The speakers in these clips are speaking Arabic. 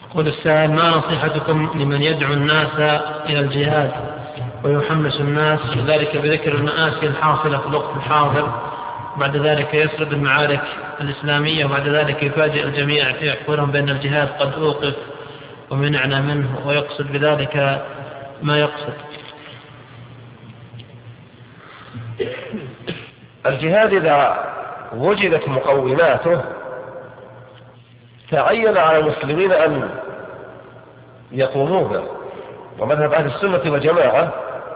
يقول السائل: ما نصيحتكم لمن يدعو الناس إلى الجهاد ويحمس الناس ذلك بذكر المآسي الحاصلة في الوقت الحاضر، بعد ذلك يسرد المعارك الإسلامية، وبعد ذلك يفاجئ الجميع يحكمهم بأن الجهاد قد أوقف ومنعنا منه، ويقصد بذلك ما يقصد؟ الجهاد إذا وجدت مقوماته تعين على المسلمين أن يقوموا به، ومذهب أهل السنة والجماعة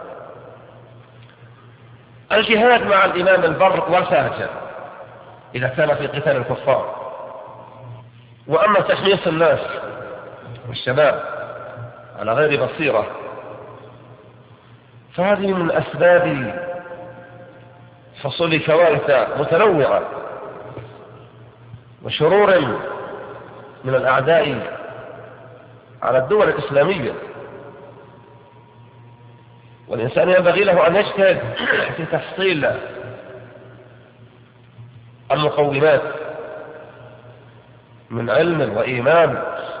الجهاد مع الإمام البر والفاجر إذا كان في قتال الكفار. وأما تحميس الناس والشباب على غير بصيرة فهذه من أسباب حصول كوارث متنوعة وشرور من الأعداء على الدول الإسلامية، والإنسان ينبغي له أن يجتهد في تحصيل المقومات من علم وإيمان.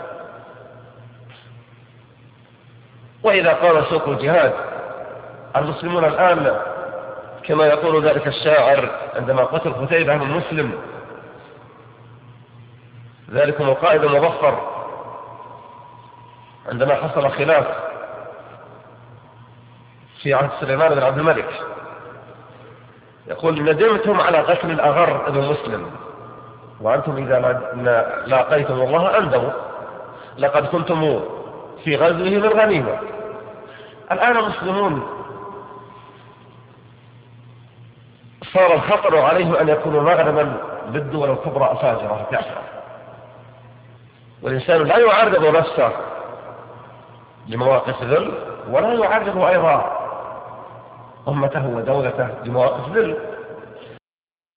وإذا قال سوق الجهاد المسلمون الآن كما يقول ذلك الشاعر عندما قتل قتيبة بن مسلم، ذلكم القائد المظفر، عندما حصل خلاف في عهد سليمان بن عبد الملك، يقول: ندمتم على قتل الأغر بن مسلم وأنتم إذا لاقيتم الله أندموا، لقد كنتم في غزوه من غنيمة. الآن المسلمون صار الخطر عليهم أن يكونوا مغنما بالدول الكبرى الفاجرة الكافرة، والإنسان لا يعرض نفسه لمواقف ذل، ولا يعرض أيضا أمته ودولته لمواقف ذل.